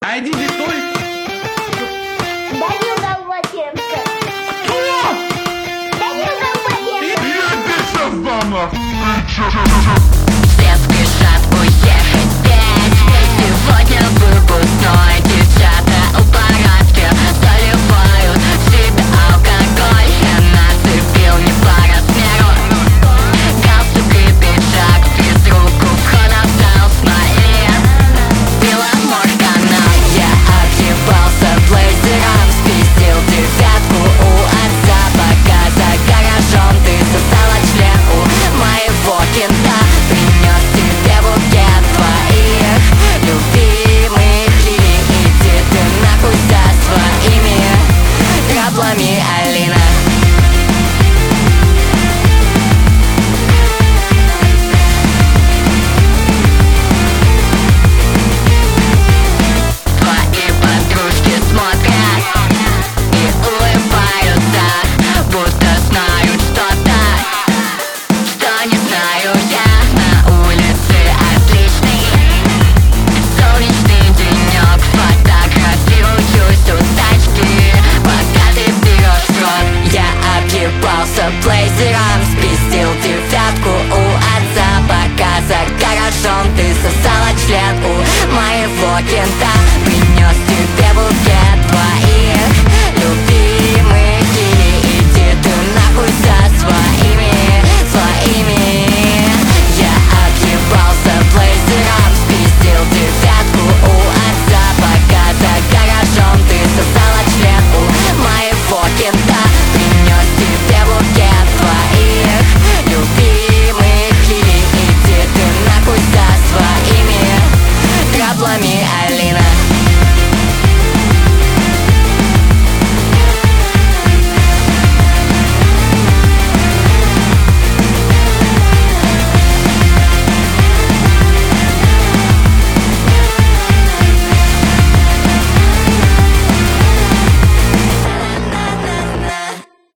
А идите, стой! Данил Долматенко. Кто? Данил Долматенко. Все спешат уехать петь. Сегодня выпускной. Девчата у парадки заливают в себя алкоголь. Я нацепил не по размеру галстук и пиджак, физруку входа в зал смотри. Беломорканал. Я одевался блейзером, спиздил девятку у отца, пока за гаражом ты сосала член у моего кента. Принес тебе букет твоих любимых лилий. Иди ты нахуй со своими траблами, Алина. Твои подружки смотрят и улыбаются, будто знают что-то, что не знаю я. На улице отличный солнечный денек, фотографируюсь у тачки, пока ты берешь в рот. Я объебался блейзером, спиздил девятку у отца, пока за гаражом ты сосала член у моего кента. Принес тебе букет